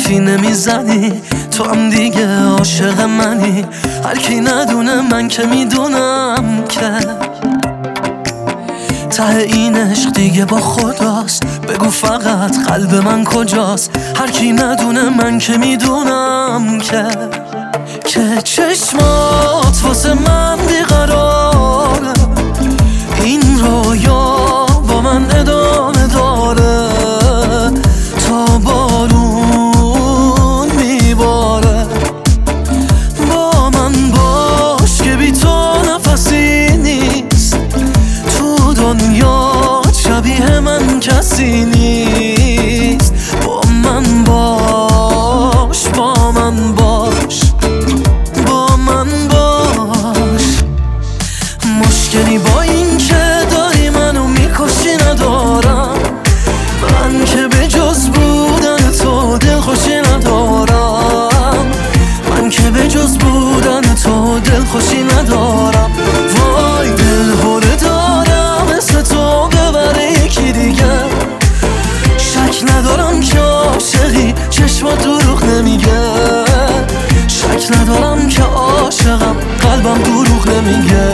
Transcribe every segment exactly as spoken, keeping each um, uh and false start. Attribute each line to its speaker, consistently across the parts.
Speaker 1: حرفی نمیزنی، تو هم دیگه عاشق منی. هر کی ندونه من که میدونم که ته این عشق دیگه با خداست. بگو فقط قلب من کجاست؟ هر کی ندونه من که میدونم که که چشمات واسه من بیقراره، این رویا با من ادامه داره تا بارون میباره. با من باش که بی تو نفسی نیست، تو دنیا شبیه من کسی نیست. با من باش، با من باش، با من باش. مشکلی با این که داری منو میکشی ندارم، من که به جز بودن تو دلخوشی ندارم، من که به جز بودن تو دلخوشی ندارم. وای دل هره دارم مثل تو ببره یکی دیگه، شک ندارم که عاشقی چشمات دروغ نمیگه، شک ندارم که عاشقم قلبم دروغ نمیگه.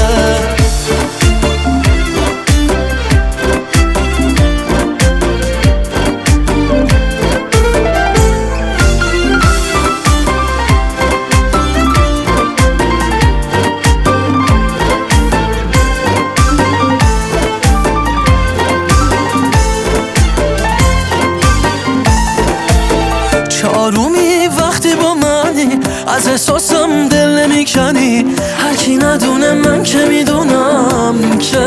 Speaker 1: چارومی وقتی با منی، از احساسم دل نمیکنی. هر کی ندونه من که میدونم که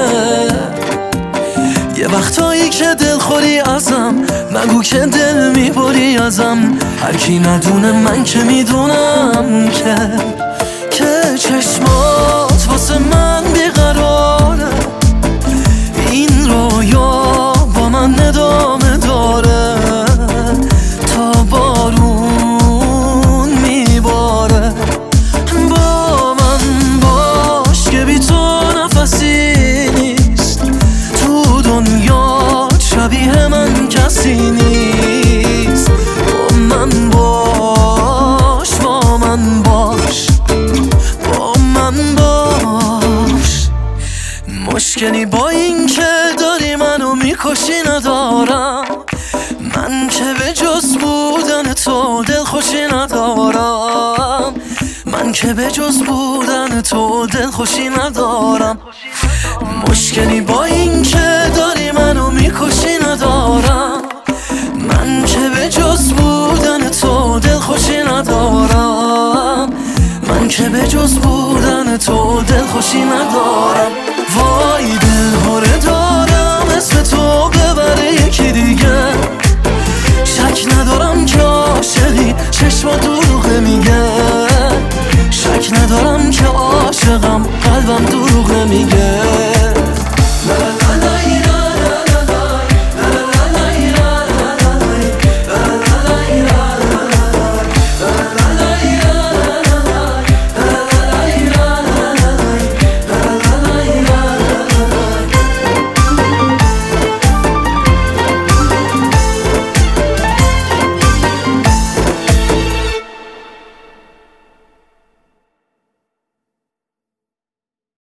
Speaker 1: یه وقتایی که دل خوری ازم، نگو که دل میبری ازم. هر کی ندونه من که میدونم که که چشمات واسه من بیقراره، این رویا با من ادامه داره تا بارون میباره. با من باش که بی تو نفسی نیست، تو دنیا شبیه من کسی نیست. با من باش، با من باش، با من باش. مشکلی با این که داری منو میکشی ندارم، من که به جز بودن تو دلخوشی ندارم، من که به جز بودن تو دلخوشی ندارم. مشکلی با این که داری منو میکشی ندارم، من که به جز بودن تو دلخوشی ندارم، من که به جز بودن تو دلخوشی ندارم. وای دل هره دارم اسم تو ببره یکی دیگه، شک ندارم که عاشقی چشما دروغ نمیگه، شک ندارم که عاشقم قلبم دروغ نمیگه.